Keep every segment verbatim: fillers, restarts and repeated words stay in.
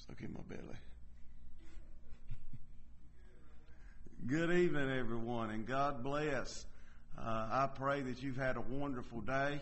Look in my belly. Good evening, everyone, and God bless. Uh, I pray that you've had a wonderful day.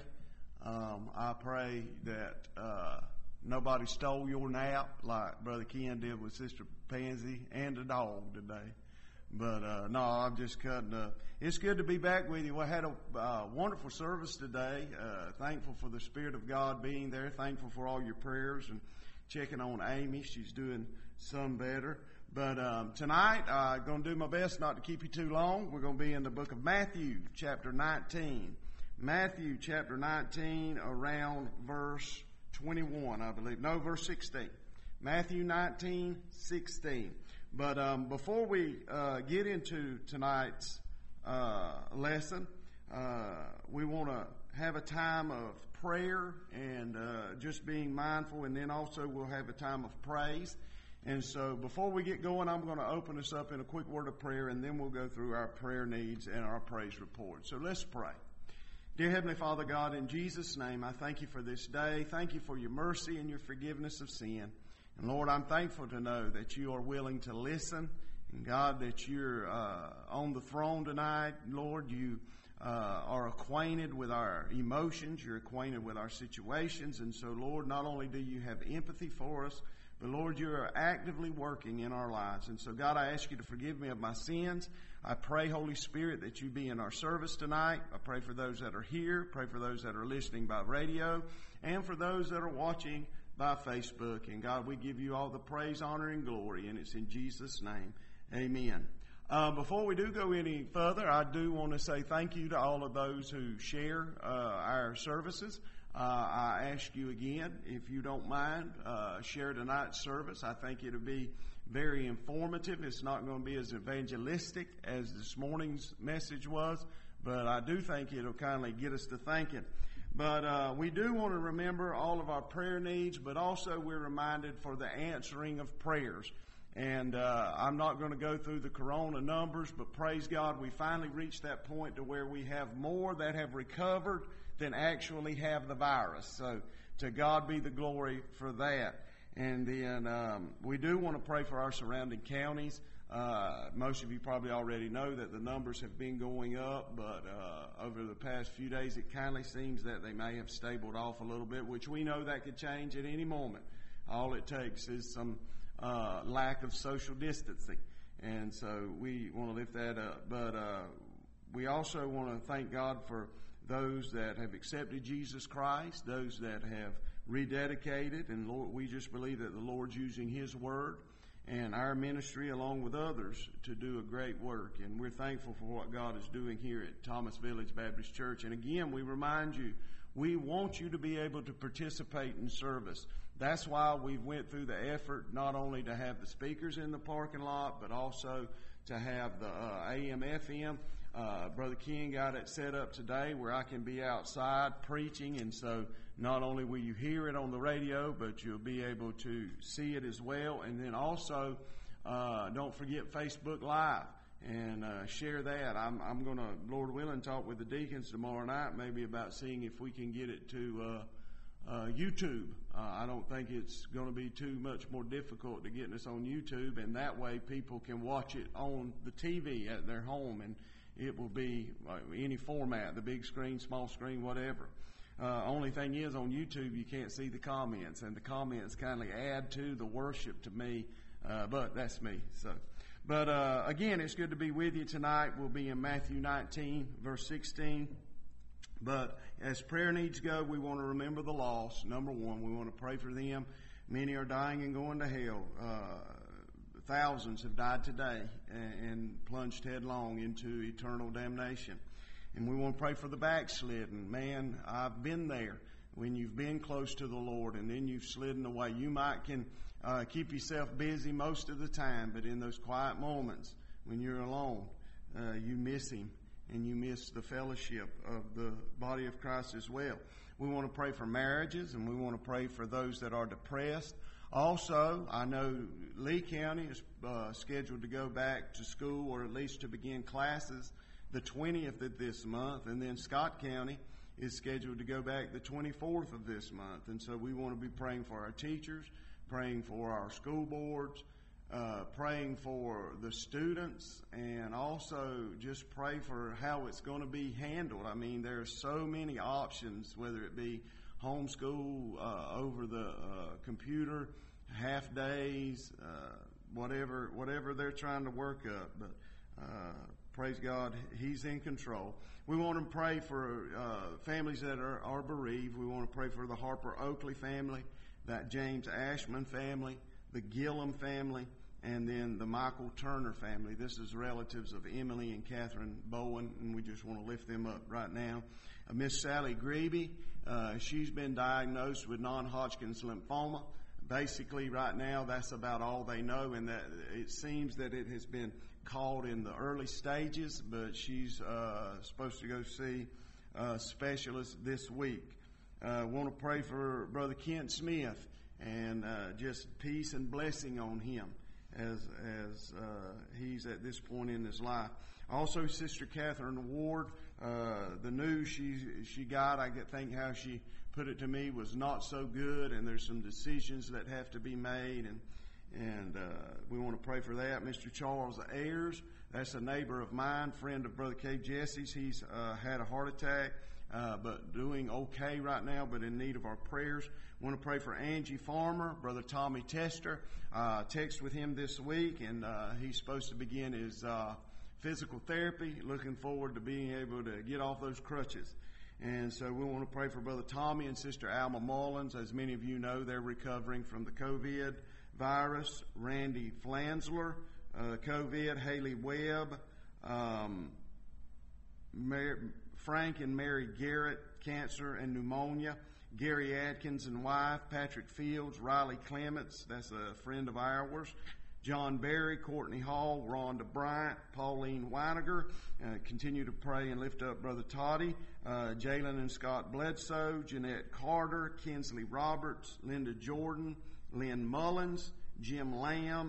Um, I pray that uh, nobody stole your nap like Brother Ken did with Sister Pansy and the dog today. But uh, no, I'm just cutting up. It's good to be back with you. We had a uh, wonderful service today. Uh, thankful for the Spirit of God being there. Thankful for all your prayers and checking on Amy. She's doing some better. But um, tonight, I'm uh, going to do my best not to keep you too long. We're going to be in the book of Matthew, chapter nineteen. Matthew, chapter nineteen, around verse twenty-one, I believe. No, verse sixteen. Matthew nineteen, sixteen. But um, before we uh, get into tonight's uh, lesson, uh, we want to have a time of prayer and uh, just being mindful, and then also we'll have a time of praise. And so before we get going, I'm going to open us up in a quick word of prayer, and then we'll go through our prayer needs and our praise report. So let's pray. Dear Heavenly Father God, in Jesus' name, I thank you for this day. Thank you for your mercy and your forgiveness of sin. And Lord, I'm thankful to know that you are willing to listen. And God, that you're uh, on the throne tonight. Lord, you uh, are acquainted with our emotions. You're acquainted with our situations. And so, Lord, not only do you have empathy for us, but Lord, you are actively working in our lives. And so, God, I ask you to forgive me of my sins. I pray, Holy Spirit, that you be in our service tonight. I pray for those that are here. Pray for those that are listening by radio. And for those that are watching by Facebook. And God, we give you all the praise, honor, and glory. And it's in Jesus' name. Amen. Uh, before we do go any further, I do want to say thank you to all of those who share uh, our services. Uh, I ask you again, if you don't mind, uh, share tonight's service. I think it'll be very informative. It's not going to be as evangelistic as this morning's message was, but I do think it'll kindly get us to thinking. But uh, we do want to remember all of our prayer needs, but also we're reminded for the answering of prayers. And uh, I'm not going to go through the corona numbers, but praise God, we finally reached that point to where we have more that have recovered than actually have the virus. So to God be the glory for that. And then um, we do want to pray for our surrounding counties. Uh, most of you probably already know that the numbers have been going up, but uh, over the past few days it kindly seems that they may have stabled off a little bit, which we know that could change at any moment. All it takes is some uh, lack of social distancing. And so we want to lift that up. But uh, we also want to thank God for those that have accepted Jesus Christ, those that have rededicated, and Lord, we just believe that the Lord's using His Word and our ministry along with others to do a great work. And we're thankful for what God is doing here at Thomas Village Baptist Church. And again, we remind you, we want you to be able to participate in service. That's why we went through the effort not only to have the speakers in the parking lot, but also to have the uh, A M F M. Uh, Brother King got it set up today where I can be outside preaching, and so not only will you hear it on the radio, but you'll be able to see it as well. And then also, uh, don't forget Facebook Live and uh, share that. I'm, I'm going to, Lord willing, talk with the deacons tomorrow night maybe about seeing if we can get it to uh, uh, YouTube. Uh, I don't think it's going to be too much more difficult to get us on YouTube, and that way people can watch it on the T V at their home, and it will be uh, any format, the big screen, small screen, whatever. Uh, only thing is, on YouTube, you can't see the comments, and the comments kindly add to the worship to me, uh, but that's me. So, But uh, again, it's good to be with you tonight. We'll be in Matthew nineteen, verse sixteen. But as prayer needs go, we want to remember the lost. Number one, we want to pray for them. Many are dying and going to hell. Uh, Thousands have died today and, and plunged headlong into eternal damnation. And we want to pray for the backslidden. Man, I've been there. When you've been close to the Lord and then you've slidden away, you might can uh, keep yourself busy most of the time, but in those quiet moments when you're alone, uh, you miss Him and you miss the fellowship of the body of Christ as well. We want to pray for marriages, and we want to pray for those that are depressed. Also, I know Lee County is uh, scheduled to go back to school, or at least to begin classes, the twentieth of this month, and then Scott County is scheduled to go back the twenty-fourth of this month. And so we want to be praying for our teachers, praying for our school boards, uh, praying for the students, and also just pray for how it's going to be handled. I mean, there are so many options, whether it be homeschool, uh, over the uh, computer, half days, uh, whatever, whatever they're trying to work up. But uh, praise God, He's in control. We want to pray for uh, families that are, are bereaved. We want to pray for the Harper Oakley family, that James Ashman family, the Gillum family, and then the Michael Turner family. This is relatives of Emily and Catherine Bowen, and we just want to lift them up right now. Uh, Miss Sally Grebe, uh, she's been diagnosed with non-Hodgkin's lymphoma. Basically, right now, that's about all they know, and that it seems that it has been caught in the early stages, but she's uh, supposed to go see a specialist this week. I uh, want to pray for Brother Kent Smith, and uh, just peace and blessing on him as as uh, he's at this point in his life. Also, Sister Catherine Ward, uh, the news she she got, I get think how she put it to me, was not so good, and there's some decisions that have to be made, and and uh, we want to pray for that. Mister Charles Ayers, that's a neighbor of mine, friend of Brother Cave Jesse's. He's uh, had a heart attack, uh, but doing okay right now, but in need of our prayers. We want to pray for Angie Farmer, Brother Tommy Tester. Uh, text with him this week, and uh, he's supposed to begin his uh, physical therapy. Looking forward to being able to get off those crutches. And so we want to pray for Brother Tommy and Sister Alma Mullins. As many of you know, they're recovering from the COVID virus. Randy Flansler, uh, COVID. Haley Webb, um, Mary, Frank and Mary Garrett, cancer and pneumonia. Gary Atkins and wife. Patrick Fields, Riley Clements, that's a friend of ours. John Berry, Courtney Hall, Rhonda Bryant, Pauline Weiniger. Uh, continue to pray and lift up Brother Toddy, uh, Jalen and Scott Bledsoe, Jeanette Carter, Kinsley Roberts, Linda Jordan, Lynn Mullins, Jim Lamb,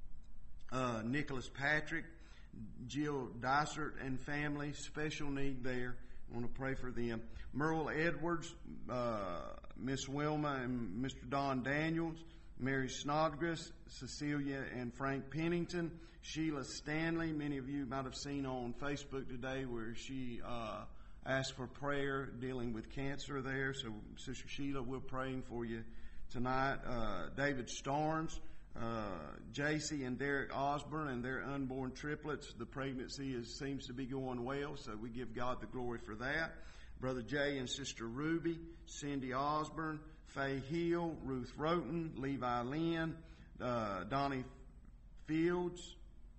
uh, Nicholas Patrick, Jill Dysert and family. Special need there. I want to pray for them. Merle Edwards, uh, Miss Wilma and Mister Don Daniels, Mary Snodgrass, Cecilia and Frank Pennington, Sheila Stanley. Many of you might have seen on Facebook today where she uh, asked for prayer dealing with cancer there. So, Sister Sheila, we're praying for you tonight. Uh, David Starnes, uh, J C and Derek Osborne and their unborn triplets. The pregnancy is, seems to be going well, so we give God the glory for that. Brother Jay and Sister Ruby, Cindy Osborne, Faye Hill, Ruth Roten, Levi Lynn, uh, Donnie Fields,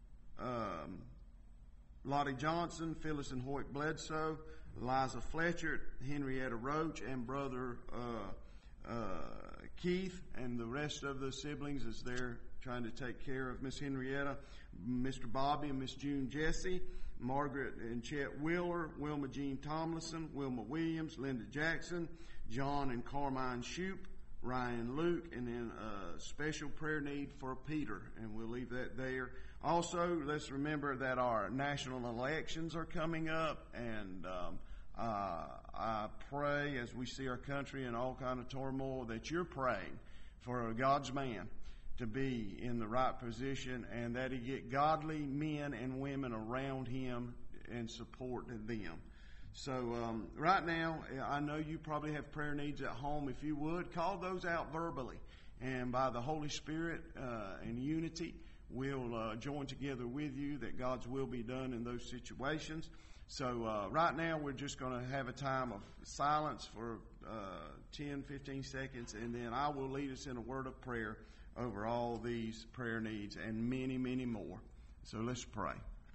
um, Lottie Johnson, Phyllis and Hoyt Bledsoe, Liza Fletcher, Henrietta Roach, and Brother uh, uh, Keith, and the rest of the siblings as they're trying to take care of Miss Henrietta, Mister Bobby and Miss June Jesse, Margaret and Chet Wheeler, Wilma Jean Tomlinson, Wilma Williams, Linda Jackson, John and Carmine Shoup, Ryan Luke, and then a special prayer need for Peter, and we'll leave that there. Also, let's remember that our national elections are coming up, and um, uh, I pray as we see our country in all kind of turmoil that you're praying for God's man to be in the right position, and that he get godly men and women around him and support them. So um, right now, I know you probably have prayer needs at home. If you would, call those out verbally, and by the Holy Spirit uh, and unity, we'll uh, join together with you that God's will be done in those situations. So uh, right now, we're just going to have a time of silence for uh, ten, fifteen seconds, and then I will lead us in a word of prayer over all these prayer needs and many, many more. So let's pray.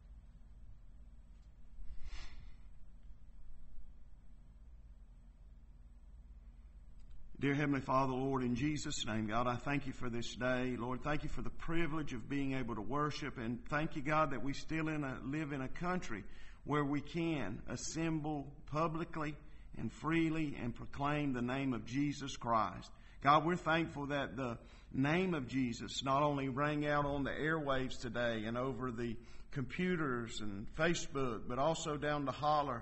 Dear Heavenly Father, Lord, in Jesus' name, God, I thank you for this day. Lord, thank you for the privilege of being able to worship, and thank you, God, that we still in a, live in a country where we can assemble publicly and freely and proclaim the name of Jesus Christ. God, we're thankful that the name of Jesus not only rang out on the airwaves today and over the computers and Facebook, but also down the holler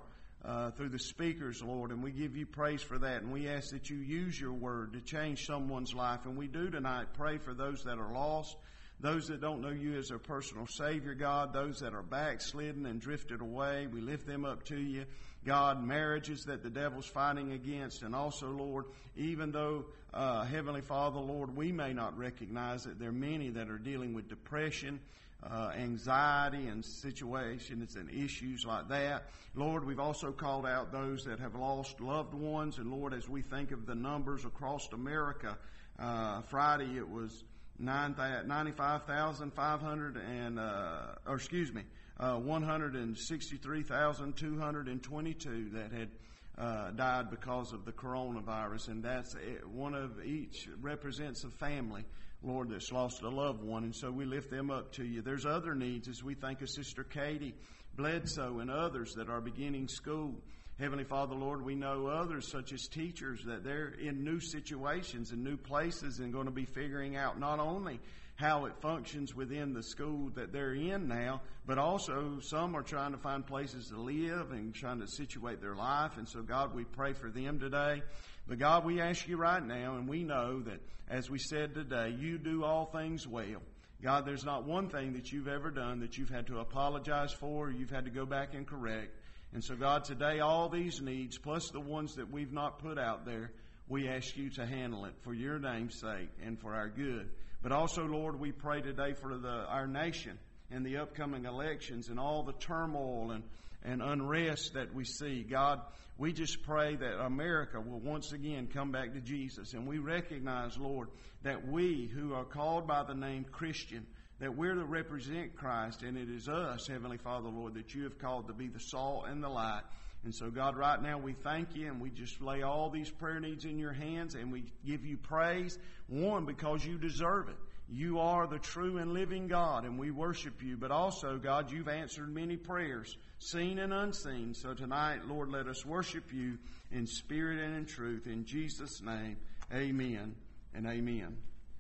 uh, through the speakers, Lord, and we give you praise for that. And we ask that you use your word to change someone's life. And we do tonight pray for those that are lost, those that don't know you as their personal Savior, God, those that are backslidden and drifted away. We lift them up to you. God, marriages that the devil's fighting against, and also, Lord, even though, uh, Heavenly Father, Lord, we may not recognize that there are many that are dealing with depression, uh, anxiety and situations and issues like that. Lord, we've also called out those that have lost loved ones, and Lord, as we think of the numbers across America, uh, Friday it was ninety-five thousand five hundred and, uh, or excuse me, Uh, one hundred sixty-three thousand two hundred twenty-two that had uh, died because of the coronavirus, and that's it. One of each represents a family, Lord, that's lost a loved one, and so we lift them up to you. There's other needs as we think of Sister Katie Bledsoe and others that are beginning school. Heavenly Father, Lord, we know others such as teachers that they're in new situations and new places and going to be figuring out not only how it functions within the school that they're in now, but also some are trying to find places to live and trying to situate their life. And so, God, we pray for them today. But, God, we ask you right now, and we know that, as we said today, you do all things well. God, there's not one thing that you've ever done that you've had to apologize for or you've had to go back and correct. And so, God, today all these needs, plus the ones that we've not put out there, we ask you to handle it for your name's sake and for our good. But also, Lord, we pray today for the, our nation and the upcoming elections and all the turmoil and, and unrest that we see. God, we just pray that America will once again come back to Jesus. And we recognize, Lord, that we who are called by the name Christian, that we're to represent Christ, and it is us, Heavenly Father, Lord, that you have called to be the salt and the light. And so, God, right now we thank you, and we just lay all these prayer needs in your hands, and we give you praise, one, because you deserve it. You are the true and living God, and we worship you. But also, God, you've answered many prayers, seen and unseen. So tonight, Lord, let us worship you in spirit and in truth. In Jesus' name, amen and amen.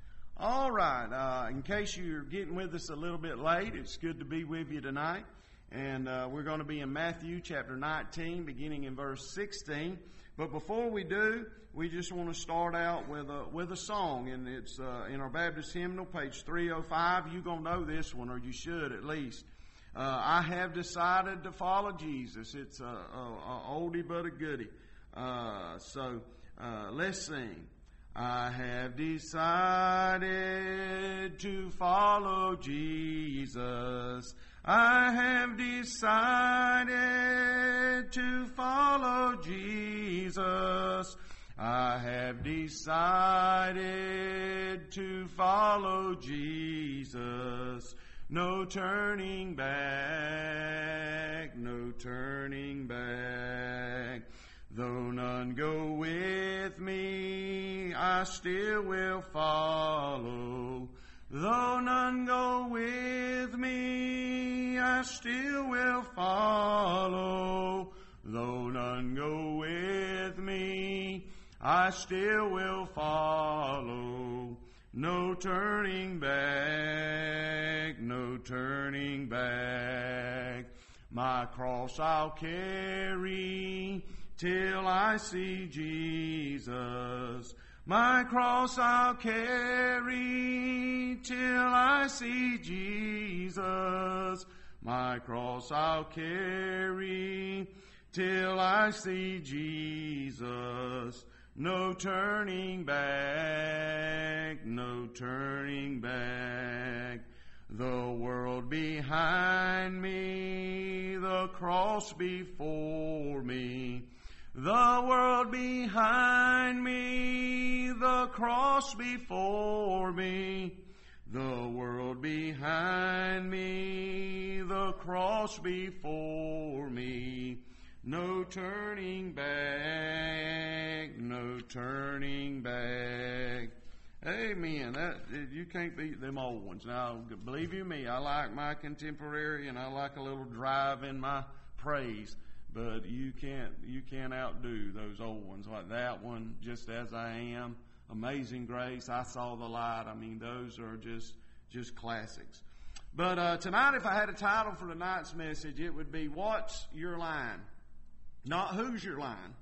All right, uh, in case you're getting with us a little bit late, it's good to be with you tonight. And uh, we're going to be in Matthew chapter nineteen, beginning in verse sixteen. But before we do, we just want to start out with a with a song, and it's uh, in our Baptist hymnal, page three oh five. You're going to know this one, or you should at least. Uh, I have decided to follow Jesus. It's a, a, a oldie but a goodie. Uh, so uh, let's sing. I have decided to follow Jesus. I have decided to follow Jesus. I have decided to follow Jesus. No turning back, no turning back. Though none go with me, I still will follow. Though none go with me, I still will follow. Though none go with me, I still will follow. No turning back, no turning back. My cross I'll carry till I see Jesus. My cross I'll carry till I see Jesus. My cross I'll carry till I see Jesus. No turning back, no turning back. The world behind me, the cross before me. The world behind me, the cross before me. The world behind me, the cross before me. No turning back, no turning back. Amen. That, you can't beat them old ones. Now, believe you me, I like my contemporary, and I like a little drive in my praise. But you can't you can't outdo those old ones like that one, Just As I Am, Amazing Grace, I Saw the Light. I mean, those are just just classics. But uh, tonight, if I had a title for tonight's message, it would be, What's Your Line? Not who's your line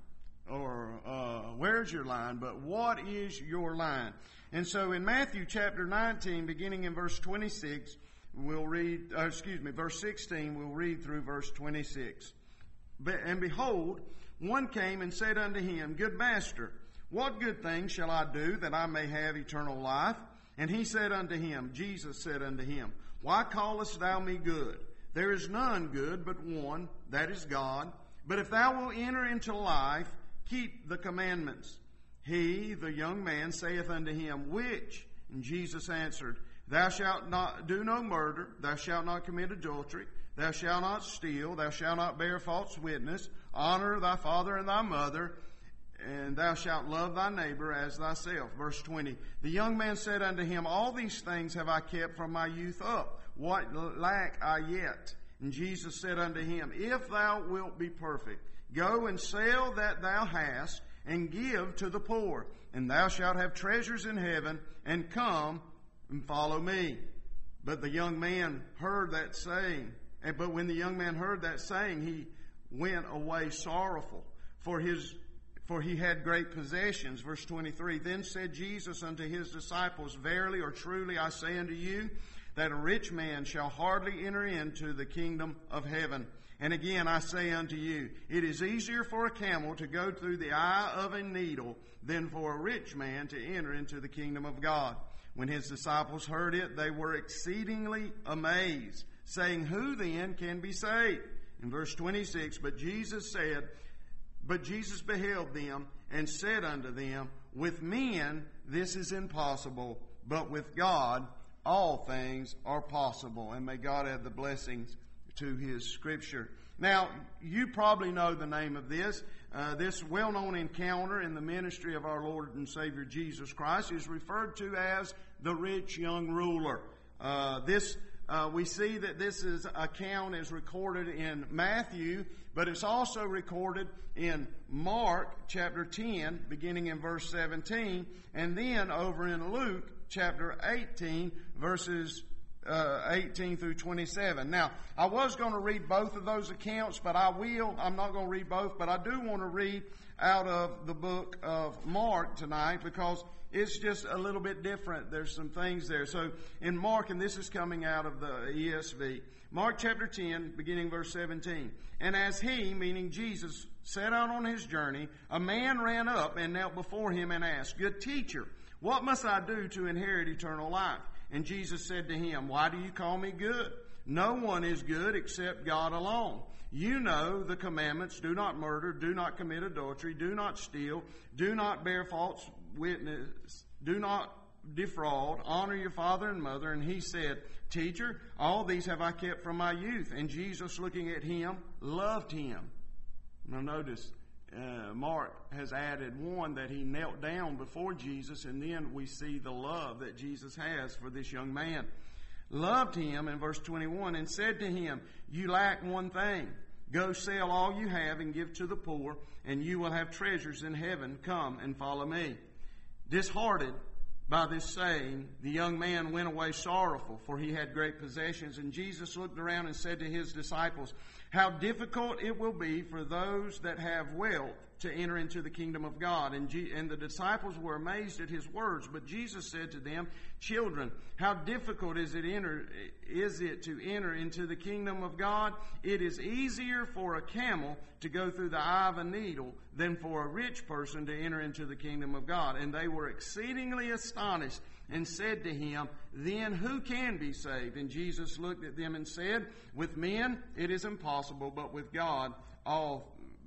or uh, where's your line, but what is your line? And so in Matthew chapter nineteen, beginning in verse twenty-six, we'll read, uh, excuse me, verse sixteen, we'll read through verse twenty-six. And behold, one came and said unto him, Good master, what good thing shall I do that I may have eternal life? And he said unto him, Jesus said unto him, Why callest thou me good? There is none good but one, that is God. But if thou wilt enter into life, keep the commandments. He, the young man, saith unto him, Which? And Jesus answered, Thou shalt not do no murder, thou shalt not commit adultery, thou shalt not steal, thou shalt not bear false witness, honor thy father and thy mother, and thou shalt love thy neighbor as thyself. Verse twenty, the young man said unto him, All these things have I kept from my youth up. What lack I yet? And Jesus said unto him, If thou wilt be perfect, go and sell that thou hast, and give to the poor, and thou shalt have treasures in heaven, and come and follow me. But the young man heard that saying, but when the young man heard that saying, he went away sorrowful, for his for he had great possessions. Verse twenty-three, Then said Jesus unto his disciples, Verily or truly I say unto you, that a rich man shall hardly enter into the kingdom of heaven. And again I say unto you, it is easier for a camel to go through the eye of a needle than for a rich man to enter into the kingdom of God. When his disciples heard it, they were exceedingly amazed, saying, Who then can be saved? In verse twenty-six, But Jesus said, But Jesus beheld them and said unto them, With men this is impossible, but with God all things are possible. And may God add the blessings to His Scripture. Now, you probably know the name of this. Uh, this well-known encounter in the ministry of our Lord and Savior Jesus Christ is referred to as the rich young ruler. Uh, this uh, we see that this is account is recorded in Matthew, but it's also recorded in Mark chapter ten, beginning in verse seventeen, and then over in Luke chapter eighteen, verses Uh, eighteen through twenty-seven. Now, I was going to read both of those accounts, but I will. I'm not going to read both, but I do want to read out of the book of Mark tonight because it's just a little bit different. There's some things there. So in Mark, and this is coming out of the E S V, Mark chapter ten, beginning verse seventeen. And as he, meaning Jesus, set out on his journey, a man ran up and knelt before him and asked, Good teacher, what must I do to inherit eternal life? And Jesus said to him, Why do you call me good? No one is good except God alone. You know the commandments: do not murder, do not commit adultery, do not steal, do not bear false witness, do not defraud, honor your father and mother. And he said, Teacher, all these have I kept from my youth. And Jesus, looking at him, loved him. Now notice, Uh, Mark has added one, that he knelt down before Jesus, and then we see the love that Jesus has for this young man. Loved him in verse twenty-one, and said to him, You lack one thing. Go sell all you have and give to the poor, and you will have treasures in heaven. Come and follow me. Disheartened by this saying, the young man went away sorrowful, for he had great possessions. And Jesus looked around and said to his disciples, How difficult it will be for those that have wealth to enter into the kingdom of God. And, G- and the disciples were amazed at his words. But Jesus said to them, Children, how difficult is it, enter, is it to enter into the kingdom of God? It is easier for a camel to go through the eye of a needle than for a rich person to enter into the kingdom of God. And they were exceedingly astonished and said to him, Then who can be saved? And Jesus looked at them and said, With men it is impossible, but with God all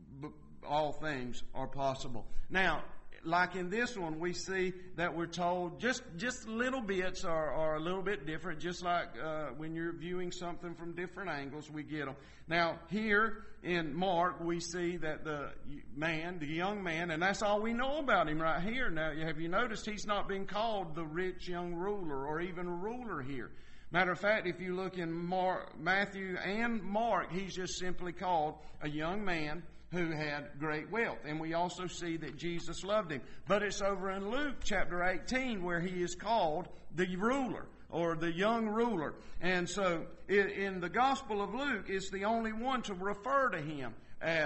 all things are possible. Now, like in this one, we see that we're told just just little bits are, are a little bit different, just like uh, when you're viewing something from different angles, we get them. Now, here in Mark, we see that the man, the young man, and that's all we know about him right here. Now, have you noticed he's not being called the rich young ruler or even a ruler here? Matter of fact, if you look in Mark, Matthew and Mark, he's just simply called a young man who had great wealth. And we also see that Jesus loved him. But it's over in Luke chapter eighteen where he is called the ruler or the young ruler. And so in the Gospel of Luke, it's the only one to refer to him as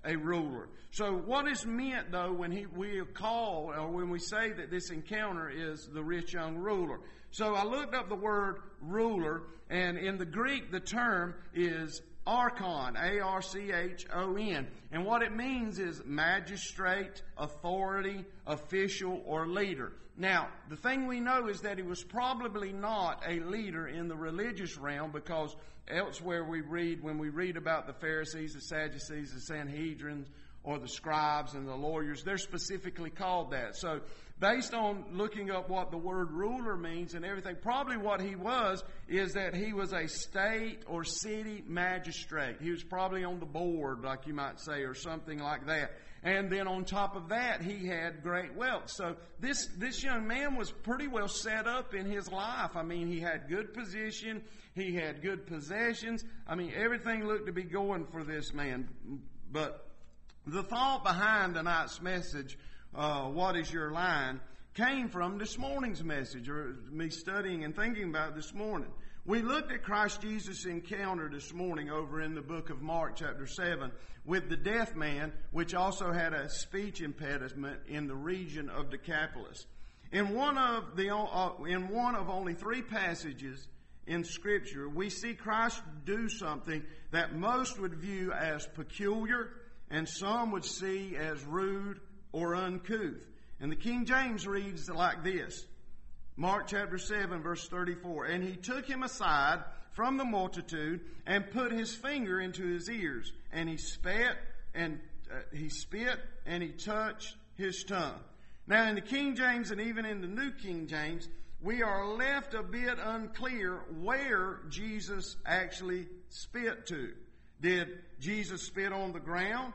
a ruler. So what is meant, though, when he, we are called, or when we say that this encounter is the rich young ruler? So I looked up the word ruler, and in the Greek, the term is archon, A R C H O N. And what it means is magistrate, authority, official, or leader. Now, the thing we know is that he was probably not a leader in the religious realm, because elsewhere we read, when we read about the Pharisees, the Sadducees, the Sanhedrin, or the scribes and the lawyers, they're specifically called that. So based on looking up what the word ruler means and everything, probably what he was is that he was a state or city magistrate. He was probably on the board, like you might say, or something like that. And then on top of that, he had great wealth. So this, this young man was pretty well set up in his life. I mean, he had good position. He had good possessions. I mean, everything looked to be going for this man. But the thought behind tonight's message, uh, what is your line, came from this morning's message, or me studying and thinking about it this morning. We looked at Christ Jesus' encounter this morning over in the book of Mark chapter seven with the deaf man, which also had a speech impediment in the region of Decapolis. In one of the uh, in one of only three passages in Scripture, we see Christ do something that most would view as peculiar, and some would see as rude or uncouth. And the King James reads like this. Mark chapter seven, verse thirty-four. And he took him aside from the multitude and put his finger into his ears. And he spat and uh, he spit and he touched his tongue. Now in the King James and even in the New King James, we are left a bit unclear where Jesus actually spit to. Did Jesus spit on the ground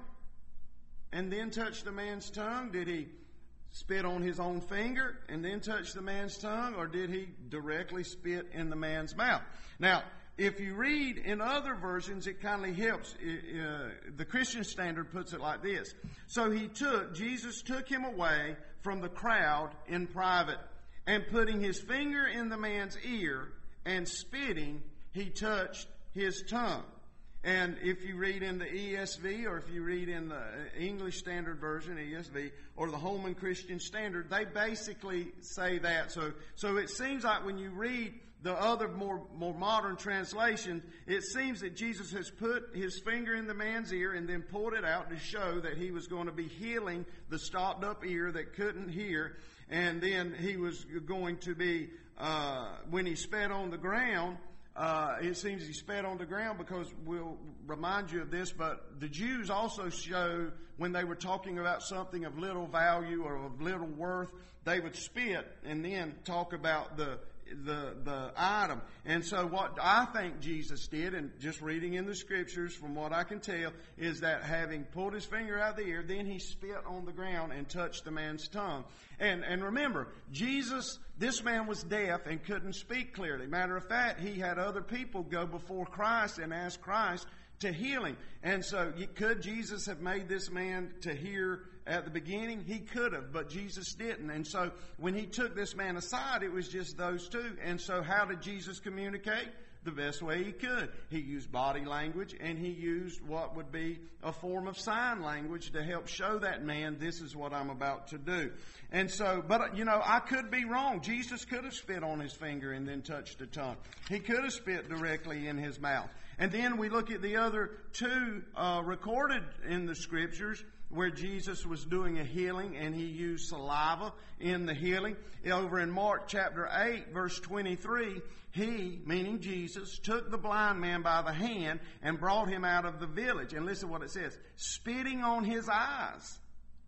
and then touch the man's tongue? Did he spit on his own finger and then touch the man's tongue? Or did he directly spit in the man's mouth? Now, if you read in other versions, it kind of helps. Uh, the Christian Standard puts it like this. So he took, Jesus took him away from the crowd in private, and putting his finger in the man's ear and spitting, he touched his tongue. And if you read in the E S V, or if you read in the English Standard Version, E S V, or the Holman Christian Standard, they basically say that. So, so it seems like when you read the other more, more modern translations, it seems that Jesus has put his finger in the man's ear and then pulled it out to show that he was going to be healing the stopped up ear that couldn't hear. And then he was going to be, uh, when he spat on the ground, Uh, it seems he spat on the ground, because we'll remind you of this, but the Jews also show when they were talking about something of little value or of little worth, they would spit and then talk about the the the item. And so what I think Jesus did, and just reading in the Scriptures from what I can tell, is that having pulled his finger out of the ear, then he spit on the ground and touched the man's tongue. And and remember, Jesus, this man was deaf and couldn't speak clearly. Matter of fact, he had other people go before Christ and ask Christ to heal him. And so could Jesus have made this man to hear at the beginning? He could have, but Jesus didn't. And so when he took this man aside, it was just those two. And so how did Jesus communicate? The best way he could. He used body language, and he used what would be a form of sign language to help show that man, this is what I'm about to do. And so, but you know, I could be wrong. Jesus could have spit on his finger and then touched the tongue. He could have spit directly in his mouth. And then we look at the other two uh, recorded in the Scriptures where Jesus was doing a healing, and he used saliva in the healing. Over in Mark chapter eight, verse twenty-three, he, meaning Jesus, took the blind man by the hand and brought him out of the village. And listen to what it says. Spitting on his eyes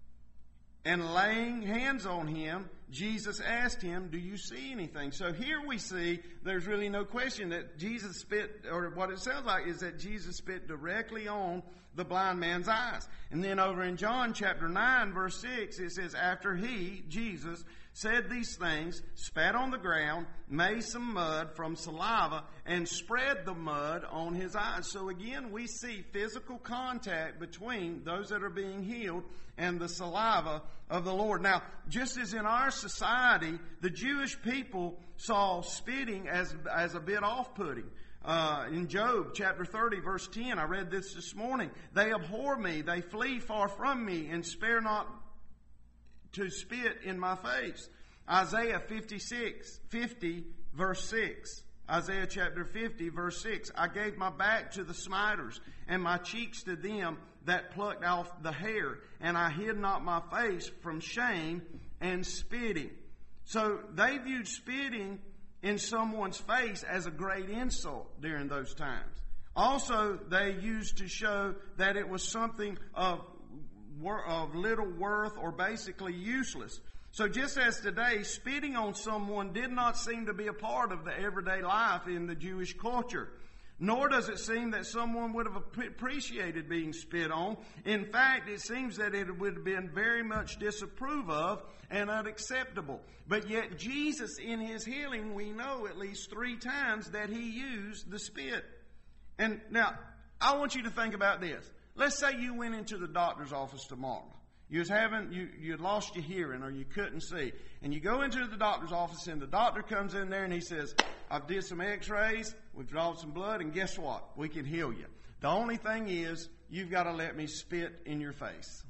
and laying hands on him, Jesus asked him, do you see anything? So here we see there's really no question that Jesus spit, or what it sounds like is that Jesus spit directly on the blind man's eyes. And then over in John chapter nine, verse six, it says, after he, Jesus, said these things, spat on the ground, made some mud from saliva, and spread the mud on his eyes. So again, we see physical contact between those that are being healed and the saliva of the Lord. Now, just as in our society, the Jewish people saw spitting as, as a bit off-putting. Uh, in Job chapter thirty, verse ten, I read this this morning. They abhor me, they flee far from me, and spare not to spit in my face. Isaiah fifty-six, fifty, verse six. Isaiah chapter fifty, verse six. I gave my back to the smiters, and my cheeks to them that plucked off the hair, and I hid not my face from shame and spitting. So they viewed spitting in someone's face as a great insult during those times. Also, they used to show that it was something of, of little worth or basically useless. So just as today, spitting on someone did not seem to be a part of the everyday life in the Jewish culture. Nor does it seem that someone would have appreciated being spit on. In fact, it seems that it would have been very much disapproved of and unacceptable. But yet Jesus, in his healing, we know at least three times that he used the spit. And now, I want you to think about this. Let's say you went into the doctor's office tomorrow. You was having, you, you had lost your hearing or you couldn't see. And you go into the doctor's office and the doctor comes in there and he says, I've did some x-rays, we've drawn some blood, and guess what? We can heal you. The only thing is, you've got to let me spit in your face.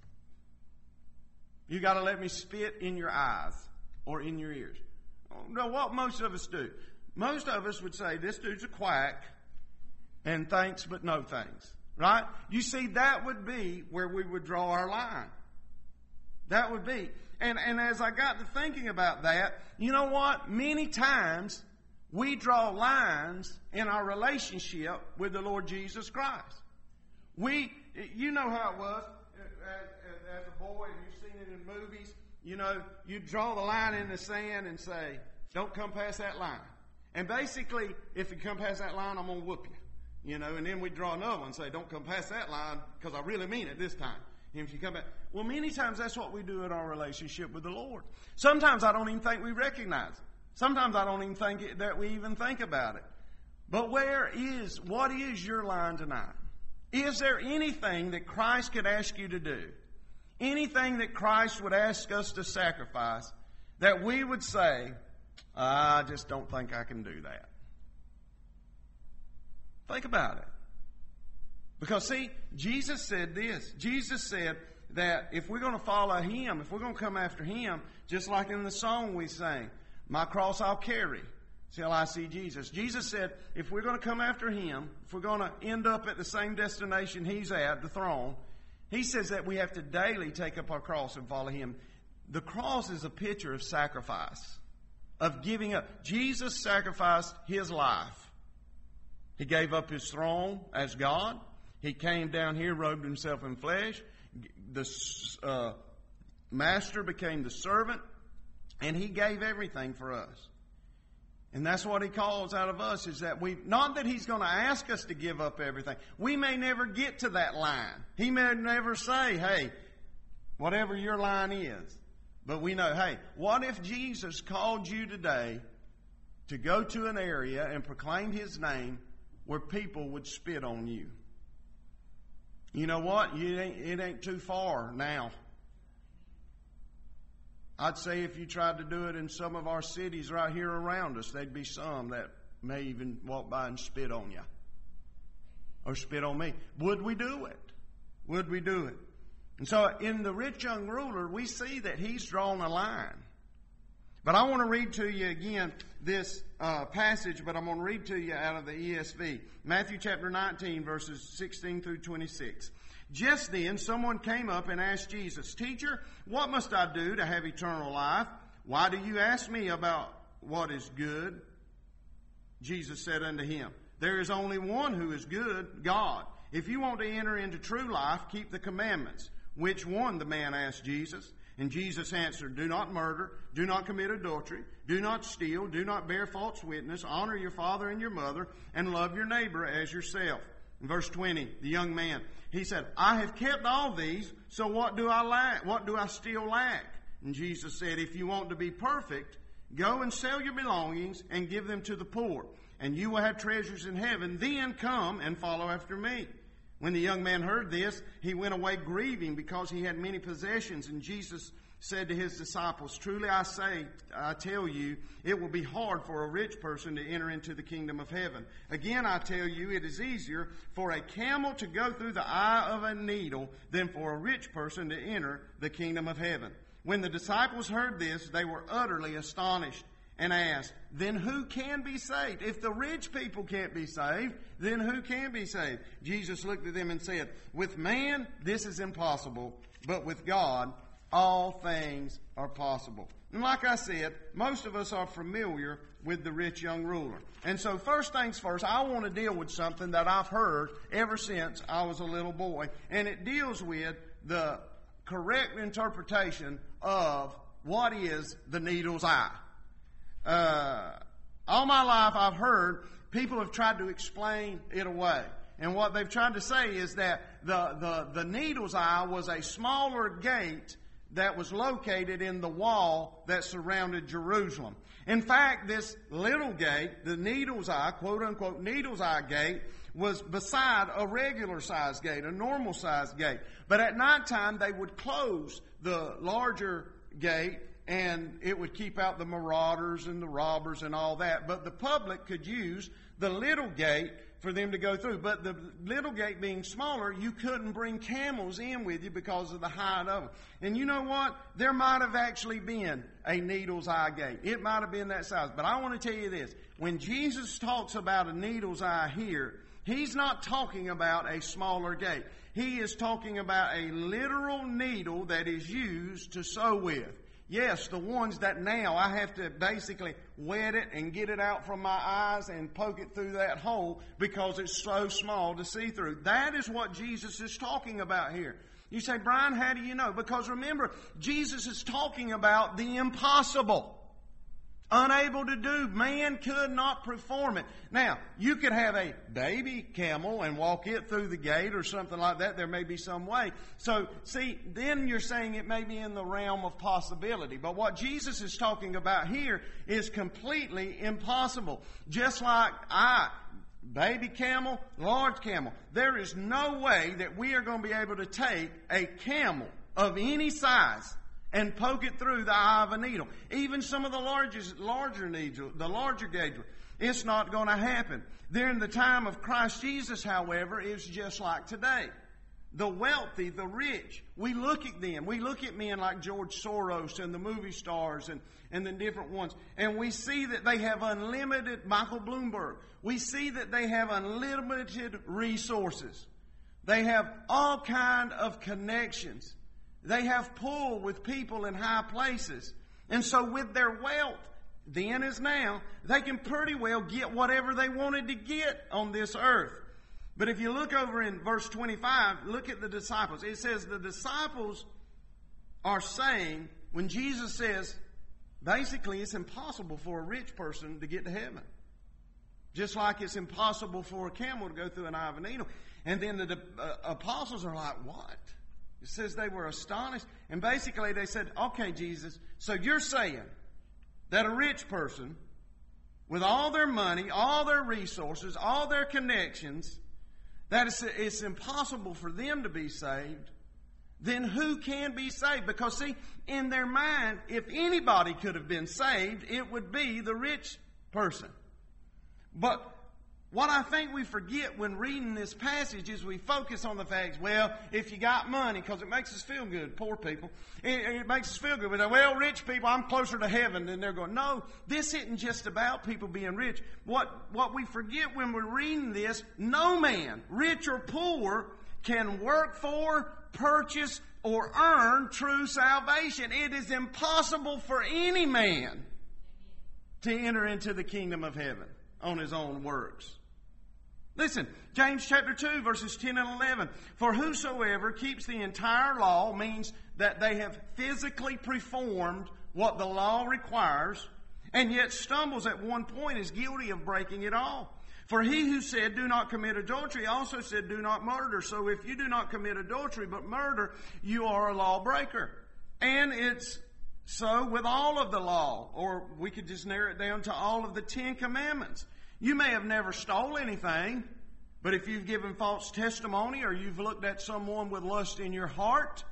You've got to let me spit in your eyes or in your ears. No, what most of us do. Most of us would say, this dude's a quack, and thanks but no thanks. Right? You see, that would be where we would draw our line. That would be. And, and as I got to thinking about that, you know what? Many times we draw lines in our relationship with the Lord Jesus Christ. We, you know how it was as, as a boy, and you've seen it in movies. You know, you draw the line in the sand and say, don't come past that line. And basically, if you come past that line, I'm going to whoop you. You know, and then we draw another one and say, don't come past that line because I really mean it this time. And if you come back, well, many times that's what we do in our relationship with the Lord. Sometimes I don't even think we recognize it. Sometimes I don't even think it, that we even think about it. But where is, what is your line tonight? Is there anything that Christ could ask you to do? Anything that Christ would ask us to sacrifice that we would say, I just don't think I can do that? Think about it. Because see, Jesus said this. Jesus said that if we're going to follow him, if we're going to come after him, just like in the song we sang, my cross I'll carry till I see Jesus. Jesus said if we're going to come after him, if we're going to end up at the same destination he's at, the throne, he says that we have to daily take up our cross and follow him. The cross is a picture of sacrifice, of giving up. Jesus sacrificed his life. He gave up his throne as God. He came down here, robed himself in flesh. The uh, master became the servant, and he gave everything for us. And that's what he calls out of us, is that we, not that he's going to ask us to give up everything. We may never get to that line. He may never say, hey, whatever your line is. But we know, hey, what if Jesus called you today to go to an area and proclaim his name where people would spit on you? You know what? You ain't, it ain't too far now. I'd say if you tried to do it in some of our cities right here around us, there'd be some that may even walk by and spit on you. Or spit on me. Would we do it? Would we do it? And so in the rich young ruler, we see that he's drawn a line. But I want to read to you again this uh, passage, but I'm going to read to you out of the E S V. Matthew chapter nineteen, verses sixteen through twenty-six. Just then, someone came up and asked Jesus, Teacher, what must I do to have eternal life? Why do you ask me about what is good? Jesus said unto him, There is only one who is good, God. If you want to enter into true life, keep the commandments. Which one? The man asked Jesus. And Jesus answered, Do not murder, do not commit adultery, do not steal, do not bear false witness, honor your father and your mother, and love your neighbor as yourself. In verse twenty, the young man, he said, I have kept all these, so what do I lack? What do I still lack? And Jesus said, If you want to be perfect, go and sell your belongings and give them to the poor, and you will have treasures in heaven. Then come and follow after me. When the young man heard this, he went away grieving because he had many possessions. And Jesus said to his disciples, "Truly I say, I tell you, it will be hard for a rich person to enter into the kingdom of heaven. Again, I tell you, it is easier for a camel to go through the eye of a needle than for a rich person to enter the kingdom of heaven." When the disciples heard this, they were utterly astonished and asked, "Then who can be saved? If the rich people can't be saved, then who can be saved?" Jesus looked at them and said, "With man, this is impossible, but with God, all things are possible." And like I said, most of us are familiar with the rich young ruler. And so first things first, I want to deal with something that I've heard ever since I was a little boy. And it deals with the correct interpretation of what is the needle's eye. Uh, all my life I've heard people have tried to explain it away. And what they've tried to say is that the, the, the needle's eye was a smaller gate that was located in the wall that surrounded Jerusalem. In fact, this little gate, the needle's eye, quote unquote needle's eye gate, was beside a regular sized gate, a normal sized gate. But at nighttime they would close the larger gate, and it would keep out the marauders and the robbers and all that. But the public could use the little gate for them to go through. But the little gate being smaller, you couldn't bring camels in with you because of the height of them. And you know what? There might have actually been a needle's eye gate. It might have been that size. But I want to tell you this. When Jesus talks about a needle's eye here, he's not talking about a smaller gate. He is talking about a literal needle that is used to sew with. Yes, the ones that now I have to basically wet it and get it out from my eyes and poke it through that hole because it's so small to see through. That is what Jesus is talking about here. You say, "Brian, how do you know?" Because remember, Jesus is talking about the impossible. Unable to do. Man could not perform it. Now, you could have a baby camel and walk it through the gate or something like that. There may be some way. So, see, then you're saying it may be in the realm of possibility. But what Jesus is talking about here is completely impossible. Just like I, baby camel, large camel. There is no way that we are going to be able to take a camel of any size and poke it through the eye of a needle. Even some of the largest, larger needle, the larger gauge, it's not going to happen. During the time of Christ Jesus, however, it's just like today. The wealthy, the rich, we look at them. We look at men like George Soros and the movie stars and, and the different ones. And we see that they have unlimited, Michael Bloomberg, we see that they have unlimited resources. They have all kind of connections. They have pull with people in high places. And so with their wealth, then as now, they can pretty well get whatever they wanted to get on this earth. But if you look over in verse twenty-five, look at the disciples. It says the disciples are saying, when Jesus says, basically it's impossible for a rich person to get to heaven. Just like it's impossible for a camel to go through an eye of a needle. And then the uh, apostles are like, what? It says they were astonished. And basically they said, okay, Jesus, so you're saying that a rich person with all their money, all their resources, all their connections, that it's, it's impossible for them to be saved, then who can be saved? Because see, in their mind, if anybody could have been saved, it would be the rich person. But what I think we forget when reading this passage is we focus on the facts. Well, if you got money, because it makes us feel good, poor people. It, it makes us feel good. We say, well, rich people, I'm closer to heaven than they're going. No, this isn't just about people being rich. What, what we forget when we're reading this, no man, rich or poor, can work for, purchase, or earn true salvation. It is impossible for any man to enter into the kingdom of heaven on his own works. Listen, James chapter two, verses ten and eleven. For whosoever keeps the entire law, means that they have physically performed what the law requires, and yet stumbles at one point, is guilty of breaking it all. For he who said, do not commit adultery, also said, do not murder. So if you do not commit adultery but murder, you are a lawbreaker. And it's so with all of the law, or we could just narrow it down to all of the Ten Commandments. You may have never stole anything, But if you've given false testimony or you've looked at someone with lust in your heart,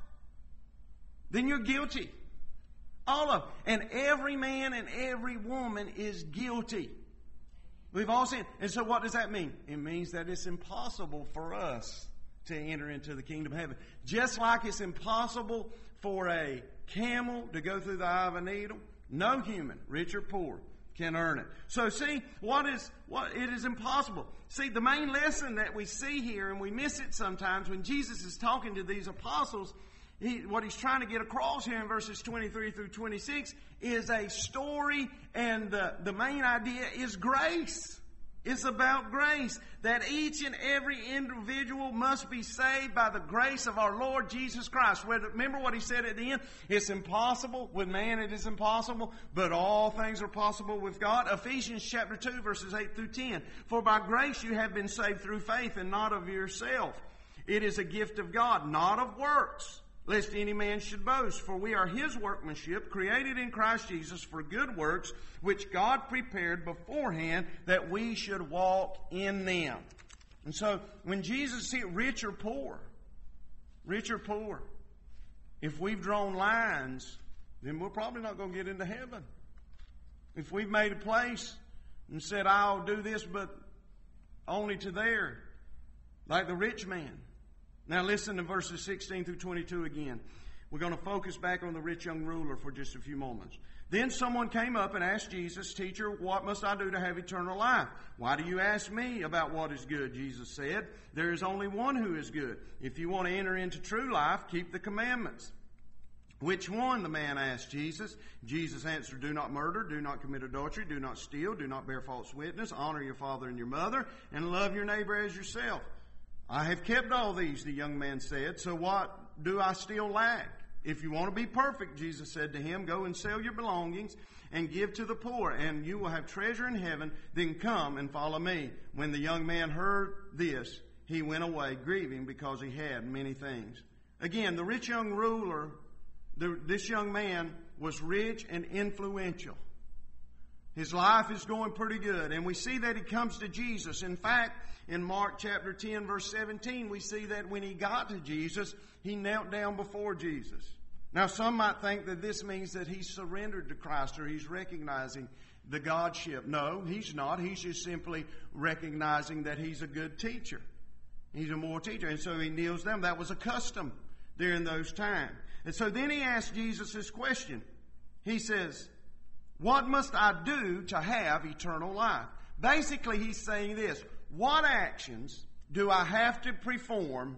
then you're guilty. All of them. And every man and every woman is guilty. We've all sinned. And so what does that mean? It means that it's impossible for us to enter into the kingdom of heaven. Just like it's impossible for a camel to go through the eye of a needle, no human, rich or poor, can earn it. So see, what is what it is impossible. See, the main lesson that we see here, and we miss it sometimes when Jesus is talking to these apostles, he, what he's trying to get across here in verses twenty-three through twenty-six is a story, and the, the main idea is grace. It's about grace, that each and every individual must be saved by the grace of our Lord Jesus Christ. Remember what he said at the end? It's impossible. With man it is impossible, but all things are possible with God. Ephesians chapter two, verses eight through ten. For by grace you have been saved through faith, and not of yourself. It is a gift of God, not of works, lest any man should boast. For we are his workmanship, created in Christ Jesus for good works, which God prepared beforehand that we should walk in them. And so, when Jesus said rich or poor, rich or poor, if we've drawn lines, then we're probably not going to get into heaven. If we've made a place and said, I'll do this, but only to there, like the rich man. Now listen to verses sixteen through twenty-two again. We're going to focus back on the rich young ruler for just a few moments. Then someone came up and asked Jesus, Teacher, what must I do to have eternal life? Why do you ask me about what is good? Jesus said, there is only one who is good. If you want to enter into true life, keep the commandments. Which one? The man asked Jesus. Jesus answered, do not murder, do not commit adultery, do not steal, do not bear false witness, honor your father and your mother, and love your neighbor as yourself. I have kept all these, the young man said, so what do I still lack? If you want to be perfect, Jesus said to him, go and sell your belongings and give to the poor, and you will have treasure in heaven. Then come and follow me. When the young man heard this, he went away grieving because he had many things. Again, the rich young ruler, the, this young man was rich and influential. His life is going pretty good. And we see that he comes to Jesus. In fact, in Mark chapter ten, verse seventeen, we see that when he got to Jesus, he knelt down before Jesus. Now, some might think that this means that he's surrendered to Christ or he's recognizing the Godship. No, he's not. He's just simply recognizing that he's a good teacher. He's a moral teacher. And so he kneels down. That was a custom during those times. And so then he asked Jesus this question. He says, what must I do to have eternal life? Basically, he's saying this. What actions do I have to perform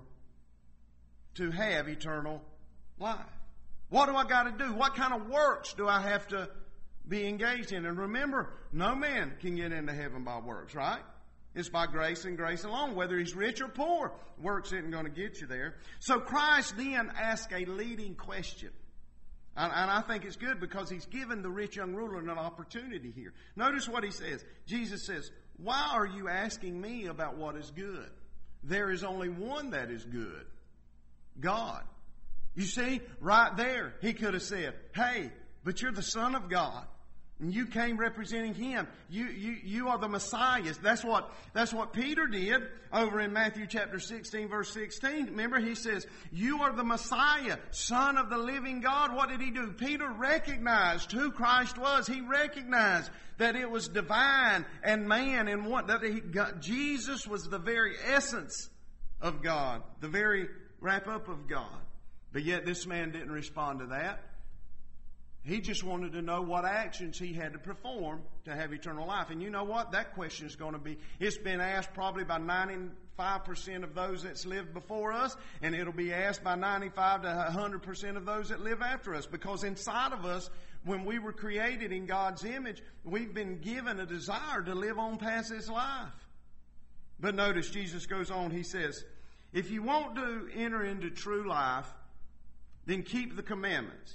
to have eternal life? What do I got to do? What kind of works do I have to be engaged in? And remember, no man can get into heaven by works, right? It's by grace and grace alone. Whether he's rich or poor, works isn't going to get you there. So Christ then asked a leading question. And, and I think it's good because he's given the rich young ruler an opportunity here. Notice what he says. Jesus says, why are you asking me about what is good? There is only one that is good. God. You see, right there, he could have said, hey, but you're the Son of God. And you came representing him. You, you, you are the Messiah. That's what, that's what Peter did over in Matthew chapter sixteen, verse sixteen. Remember, he says, you are the Messiah, Son of the living God. What did he do? Peter recognized who Christ was. He recognized that it was divine and man and one, that he, God, Jesus was the very essence of God, the very wrap up of God. But yet this man didn't respond to that. He just wanted to know what actions he had to perform to have eternal life. And you know what? That question is going to be, it's been asked probably by ninety-five percent of those that's lived before us, and it'll be asked by ninety-five to one hundred percent of those that live after us. Because inside of us, when we were created in God's image, we've been given a desire to live on past this life. But notice Jesus goes on, he says, if you want to enter into true life, then keep the commandments.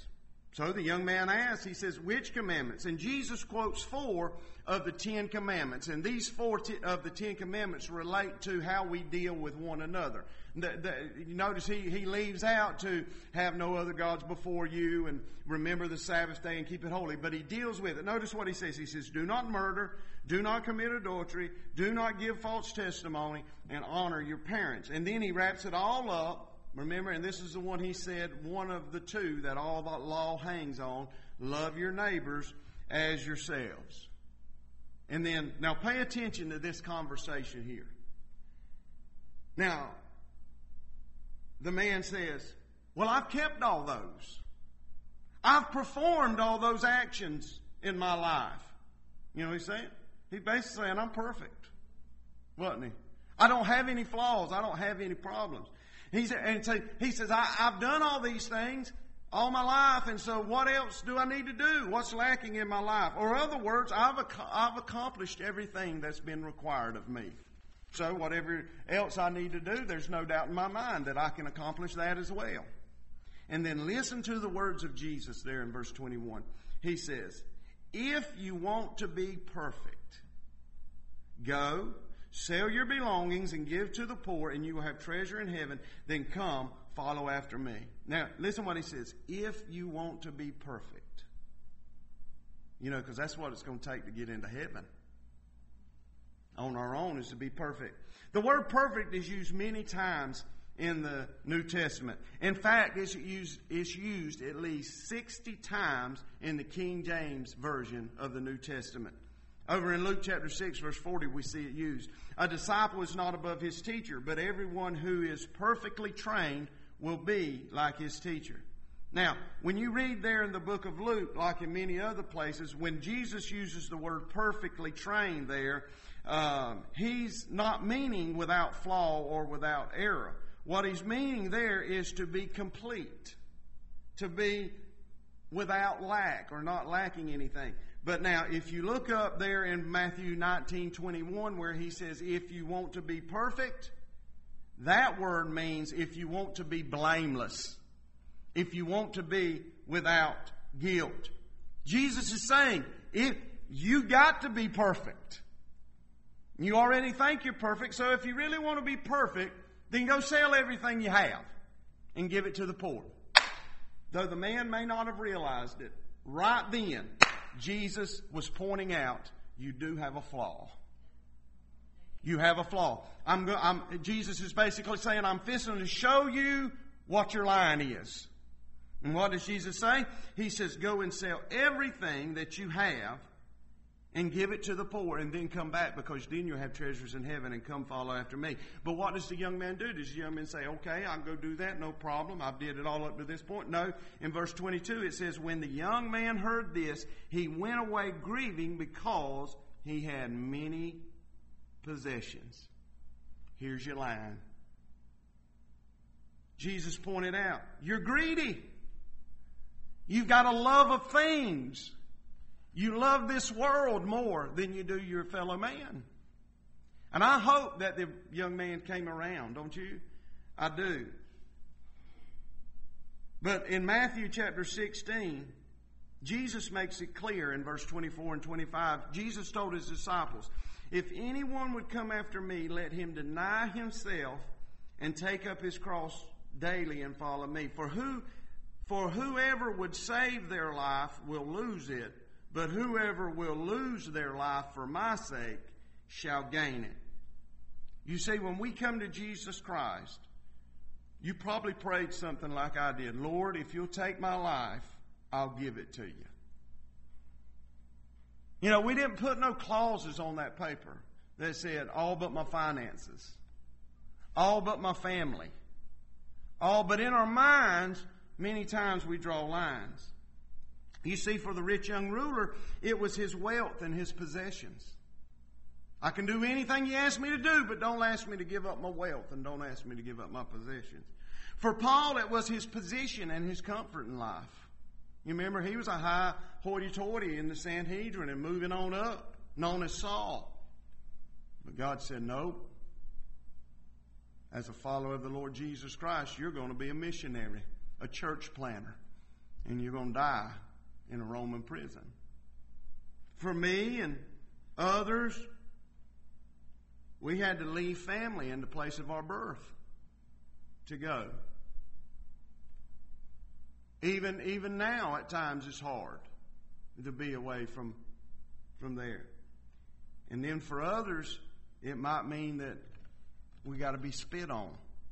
So the young man asks, he says, which commandments? And Jesus quotes four of the Ten Commandments. And these four t- of the Ten Commandments relate to how we deal with one another. The, the, you notice he, he leaves out to have no other gods before you and remember the Sabbath day and keep it holy. But he deals with it. Notice what he says. He says, do not murder, do not commit adultery, do not give false testimony, and honor your parents. And then he wraps it all up. Remember, and this is the one he said, one of the two that all the law hangs on. Love your neighbors as yourselves. And then, now pay attention to this conversation here. Now, the man says, well, I've kept all those. I've performed all those actions in my life. You know what he's saying? He's basically saying, I'm perfect. Wasn't he? I don't have any flaws. I don't have any problems. He's, and so he says, I, I've done all these things all my life, and so what else do I need to do? What's lacking in my life? Or in other words, I've, I've accomplished everything that's been required of me. So whatever else I need to do, there's no doubt in my mind that I can accomplish that as well. And then listen to the words of Jesus there in verse twenty-one. He says, if you want to be perfect, go, sell your belongings and give to the poor, and you will have treasure in heaven. Then come, follow after me. Now, listen what he says. If you want to be perfect. You know, because that's what it's going to take to get into heaven. On our own is to be perfect. The word perfect is used many times in the New Testament. In fact, it's used, it's used at least sixty times in the King James Version of the New Testament. Over in Luke chapter six, verse forty, we see it used. A disciple is not above his teacher, but everyone who is perfectly trained will be like his teacher. Now, when you read there in the book of Luke, like in many other places, when Jesus uses the word perfectly trained there, um, he's not meaning without flaw or without error. What he's meaning there is to be complete, to be without lack or not lacking anything. But now, if you look up there in Matthew nineteen twenty-one where he says, if you want to be perfect, that word means if you want to be blameless, if you want to be without guilt. Jesus is saying, if you got to be perfect. You already think you're perfect, so if you really want to be perfect, then go sell everything you have and give it to the poor. Though the man may not have realized it, right then, Jesus was pointing out, you do have a flaw. You have a flaw. I'm, go, I'm, Jesus is basically saying, I'm fixing to show you what your line is. And what does Jesus say? He says, go and sell everything that you have and give it to the poor, and then come back, because then you'll have treasures in heaven, and come follow after me. But what does the young man do? Does the young man say, okay, I'll go do that, no problem, I've did it all up to this point? No. In verse twenty-two it says, when the young man heard this, he went away grieving because he had many possessions. Here's your line. Jesus pointed out, you're greedy. You've got a love of things. You love this world more than you do your fellow man. And I hope that the young man came around, don't you? I do. But in Matthew chapter sixteen, Jesus makes it clear in verse twenty-four and twenty-five. Jesus told his disciples, if anyone would come after me, let him deny himself and take up his cross daily and follow me. For who, for whoever would save their life will lose it, but whoever will lose their life for my sake shall gain it. You see, when we come to Jesus Christ, you probably prayed something like I did. Lord, if you'll take my life, I'll give it to you. You know, we didn't put no clauses on that paper that said, all but my finances, all but my family, all but in our minds, many times we draw lines. You see, for the rich young ruler, it was his wealth and his possessions. I can do anything you ask me to do, but don't ask me to give up my wealth, and don't ask me to give up my possessions. For Paul, it was his position and his comfort in life. You remember, he was a high hoity-toity in the Sanhedrin and moving on up, known as Saul. But God said, no. As a follower of the Lord Jesus Christ, you're going to be a missionary, a church planter. and you're going to die in a Roman prison. For me and others, we had to leave family in the place of our birth to go. Even even now, at times, it's hard to be away from from there. And then for others, it might mean that we got to be spit on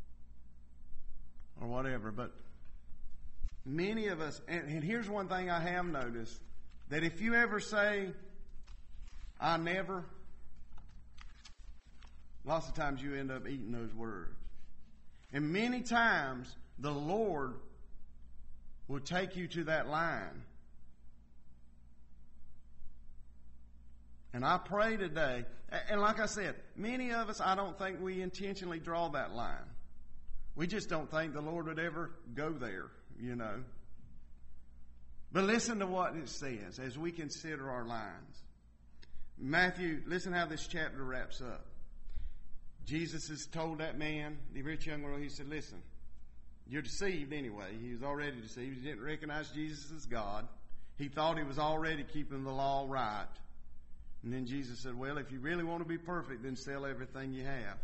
or whatever. But many of us, and, and here's one thing I have noticed, that if you ever say, I never, lots of times you end up eating those words. And many times the Lord will take you to that line. And I pray today, and like I said, many of us, I don't think we intentionally draw that line. We just don't think the Lord would ever go there, you know. But listen to what it says as we consider our lines. Matthew, listen how this chapter wraps up. Jesus has told that man, the rich young ruler, he said, listen, you're deceived anyway. He was already deceived. He didn't recognize Jesus as God. He thought he was already keeping the law right. And then Jesus said, well, if you really want to be perfect, then sell everything you have.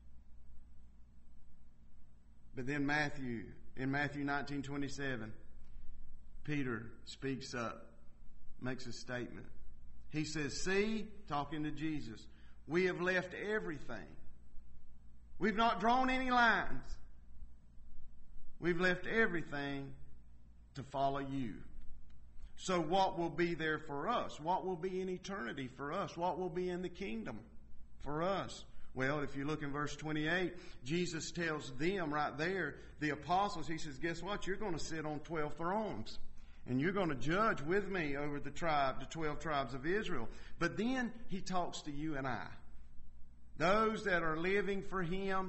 But then Matthew, in Matthew nineteen twenty-seven, Peter speaks up, makes a statement. He says, see, talking to Jesus, we have left everything. We've not drawn any lines. We've left everything to follow you. So what will be there for us? What will be in eternity for us? What will be in the kingdom for us? Well, if you look in verse twenty-eight, Jesus tells them right there, the apostles, he says, guess what? You're going to sit on twelve thrones. And you're going to judge with me over the tribe, the twelve tribes of Israel. But then he talks to you and I. Those that are living for him,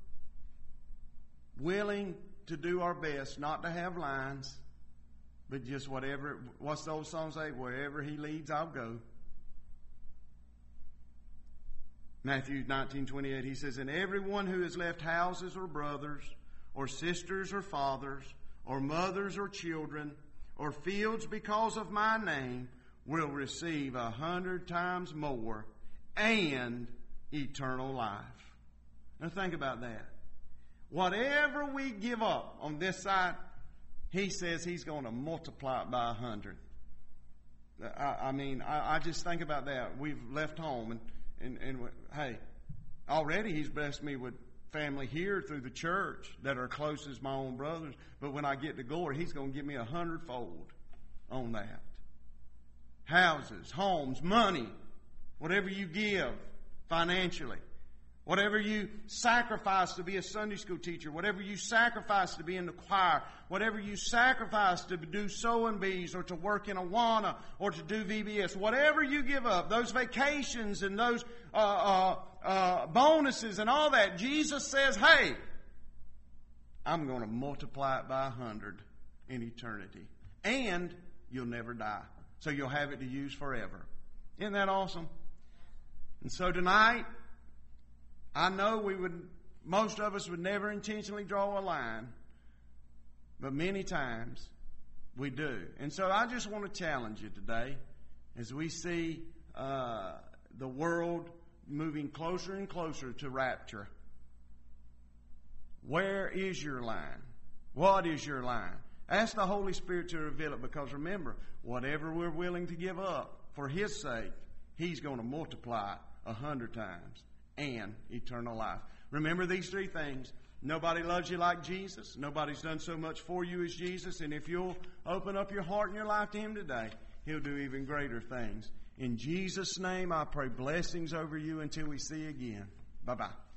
willing to do our best, not to have lines, but just whatever, what's the old song say? Wherever he leads, I'll go. Matthew nineteen twenty-eight, he says, and everyone who has left houses or brothers or sisters or fathers or mothers or children or fields because of my name will receive a hundred times more and eternal life. Now think about that. Whatever we give up on this side, he says he's going to multiply it by a hundred. I, I mean, I, I just think about that. We've left home and, and, and hey, already he's blessed me with family here through the church that are close as my own brothers. But when I get to glory, he's going to give me a hundredfold on that. Houses, homes, money, whatever you give financially, whatever you sacrifice to be a Sunday school teacher, whatever you sacrifice to be in the choir, whatever you sacrifice to do sewing bees or to work in Awana or to do V B S, whatever you give up, those vacations and those uh, uh, uh, bonuses and all that, Jesus says, hey, I'm going to multiply it by a hundred in eternity. And you'll never die. So you'll have it to use forever. Isn't that awesome? And so tonight, I know we would, most of us would never intentionally draw a line, but many times we do. And so I just want to challenge you today as we see uh, the world moving closer and closer to rapture. Where is your line? What is your line? Ask the Holy Spirit to reveal it, because remember, whatever we're willing to give up for His sake, He's going to multiply a hundred times and eternal life. Remember these three things. Nobody loves you like Jesus. Nobody's done so much for you as Jesus. And if you'll open up your heart and your life to Him today, He'll do even greater things. In Jesus' name, I pray blessings over you until we see you again. Bye-bye.